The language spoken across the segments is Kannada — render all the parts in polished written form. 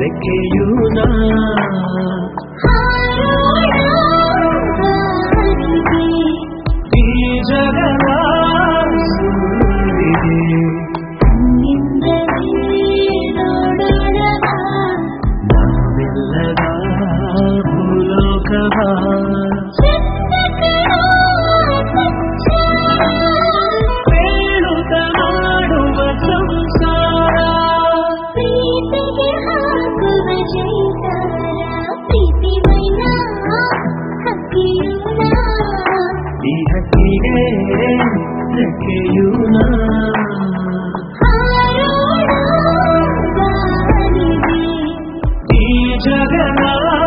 ರೆಕ್ಕೆಯೂ ನಾ ಈ ಜಗದ ನಾವೆಲ್ಲದ ಭೂಲೋಕವ ಹೇಳುತ್ತ ಮಾಡುವ ಸಂಸಾರ ಈ ಹಕ್ಕಿಗೆ ರೆಕ್ಕೆಯೂ ನಾ ಈ ಜಗದ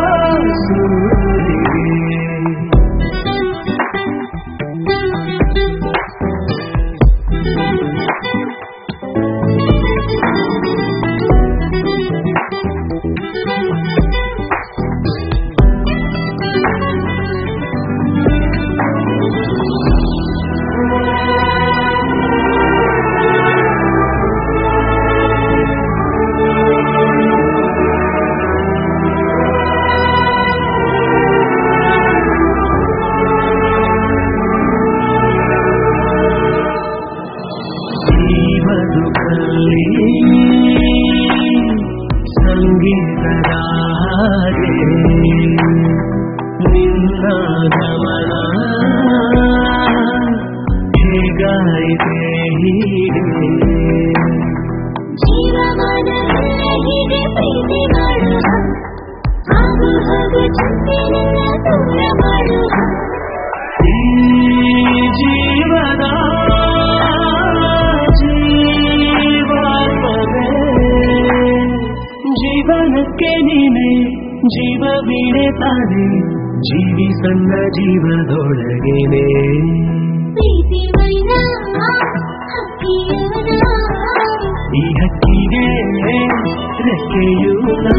ಸಂಗೀತದ ಹಾಗೆ ನಿನ್ನ ಗಮನ ಹೇಗಾಯಿತೆ ಹೀಗೆ ಈ ಜೀವನ ಜೀವನಕ್ಕೆ ನೀನೆ ಜೀವವೀಣೆ ತಾನೆ ಜೀವಿ ಸಣ್ಣ ಜೀವದೊಳಗೇನೆ ಈ ಹಕ್ಕಿಗೆ ರೆಕ್ಕೆಯೂ ನಾ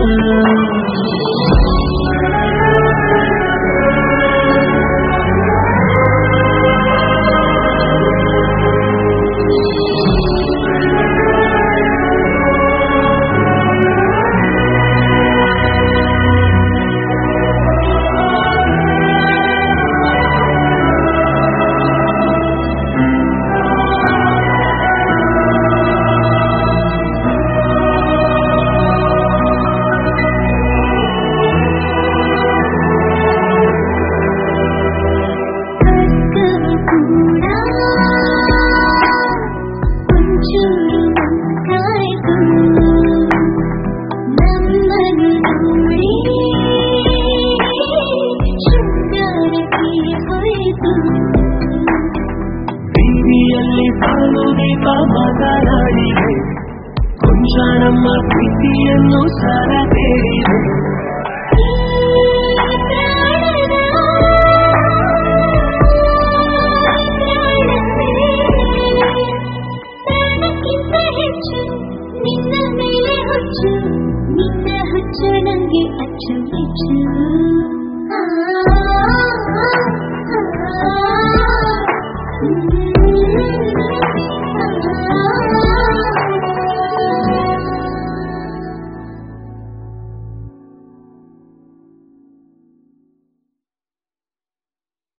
ಬೀದಿಯಲ್ಲಿ ಸಾಲು ದೀಪ ಮಾತನಾಡಿದೆ ಕೊಂಚ ನಮ್ಮ ಪ್ರೀತಿಯನ್ನು ಸರಬೇರಿದೆ ನಿನ್ನ ಹುಚ್ಚು ನಂಗೆ ಅಚ್ಚುಮೆಚ್ಚು